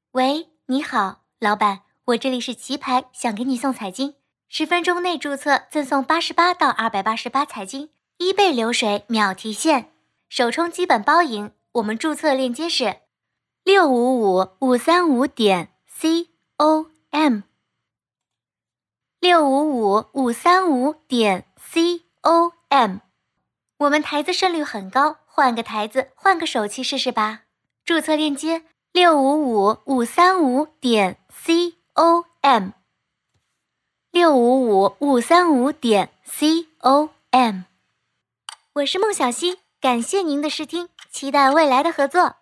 喂，你好，老板，我这里是棋牌，想给你送彩金，10分钟内注册赠送88到288彩金，1倍流水秒提现，首充基本包赢。我们注册链接是655535.com， 655535.com。我们台子胜率很高，换个台子，换个手气试试吧。注册链接655535.com， 655535.com。我是孟小溪，感谢您的试听，期待未来的合作。